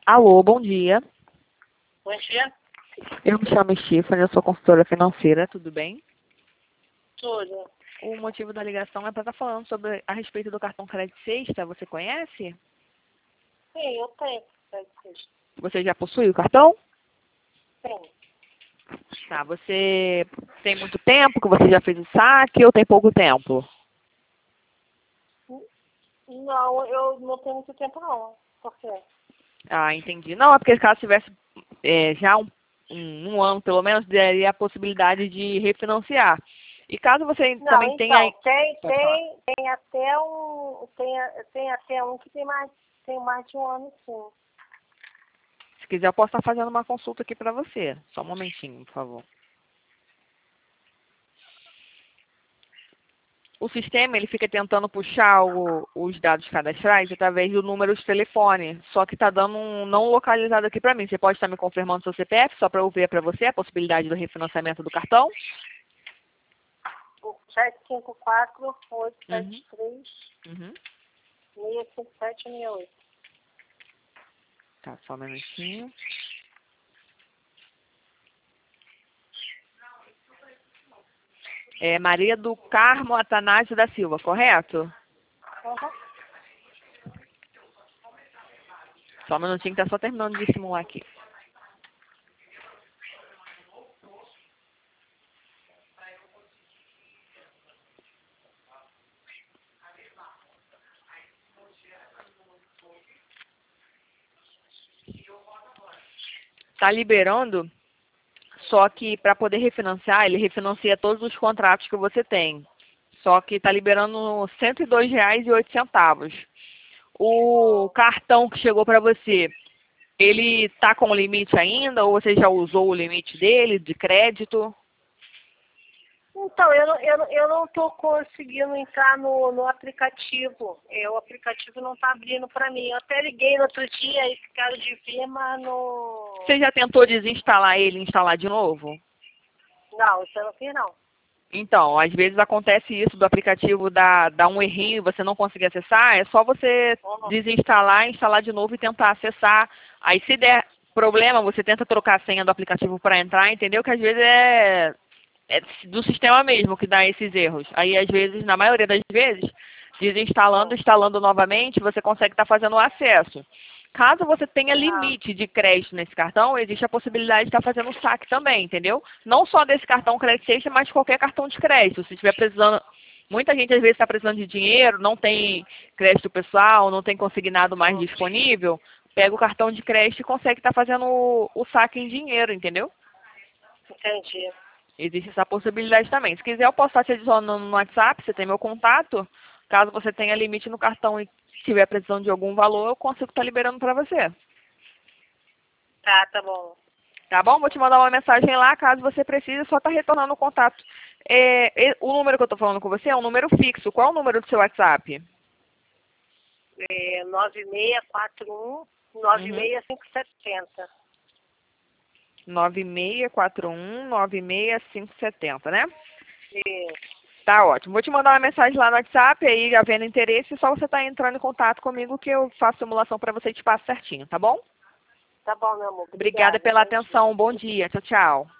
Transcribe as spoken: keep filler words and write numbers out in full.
Alô, bom dia. Bom dia. Eu me chamo Stephanie, eu sou consultora financeira, tudo bem? Tudo. O motivo da ligação é para estar falando sobre a respeito do cartão Crédito Sexta, você conhece? Sim, eu tenho. Você já possui o cartão? Sim. Tá, você tem muito tempo que você já fez o saque ou tem pouco tempo? Não, eu não tenho muito tempo não. Por quê? Ah, entendi. Não, é porque caso tivesse é, já um, um, um ano, pelo menos, daria a possibilidade de refinanciar. E caso você Não, também tenha... então, tem, Pode falar. tem, tem até um. Tem, tem até um que tem mais, tem mais de um ano, sim. Se quiser, eu posso estar fazendo uma consulta aqui para você. Só um momentinho, por favor. O sistema, ele fica tentando puxar o- os dados cadastrais através do número de telefone. Só que está dando um não localizado aqui para mim. Você pode estar me confirmando seu C P F, só para eu ver para você a possibilidade do refinanciamento do cartão? sete cinco quatro, oito Uhum. sete três, Uhum. seis cinco sete seis oito. Tá, só um minutinho. É Maria do Carmo Atanásio da Silva, correto? Uhum. Só um minutinho que tá só terminando de simular aqui. Tá liberando, só que para poder refinanciar, ele refinancia todos os contratos que você tem. Só que tá liberando cento e dois reais e oito centavos. O cartão que chegou para você, ele tá com limite ainda ou você já usou o limite dele de crédito? Então, eu não, eu, não- eu não estou conseguindo entrar no, no aplicativo. É, o aplicativo não está abrindo para mim. Eu até liguei no outro dia e ficaram de ver, mas no... Você já tentou desinstalar ele e instalar de novo? Não, isso eu não fiz não. Então, às vezes acontece isso do aplicativo dar, dar um errinho e você não conseguir acessar, é só você Uhum. desinstalar, instalar de novo e tentar acessar. Aí se der problema, você tenta trocar a senha do aplicativo para entrar, entendeu? Que às vezes é, é do sistema mesmo que dá esses erros. Aí às vezes, na maioria das vezes, desinstalando, instalando novamente, você consegue estar fazendo o acesso. Caso você tenha Ah, limite de crédito nesse cartão, existe a possibilidade de estar fazendo o saque também, entendeu? Não só desse cartão Crédito Sexta, mas de qualquer cartão de crédito. Se estiver precisando, muita gente às vezes está precisando de dinheiro, não tem crédito pessoal, não tem consignado mais uhum. disponível, pega o cartão de crédito e consegue estar fazendo o, o saque em dinheiro, entendeu? Entendi. Existe essa possibilidade também. Se quiser, eu posso estar te adicionando no WhatsApp, você tem meu contato. Caso você tenha limite no cartão e estiver precisando de algum valor, eu consigo estar liberando para você. Tá, tá bom. Tá bom? Vou te mandar uma mensagem lá, caso você precise, é só tá retornando o contato. É, e- o número que eu tô falando com você é um número fixo. Qual é o número do seu WhatsApp? É nove seis quatro um, nove Uhum. seis cinco sete zero. nove seis quatro um, nove seis cinco sete zero, né? Isso. Tá ótimo. Vou te mandar uma mensagem lá no WhatsApp, aí havendo interesse, é só você tá entrando em contato comigo que eu faço simulação para você e te passo certinho, tá bom? Tá bom, meu amor. Obrigada Obrigada. pela Bom dia. atenção. Bom dia. Tchau, tchau.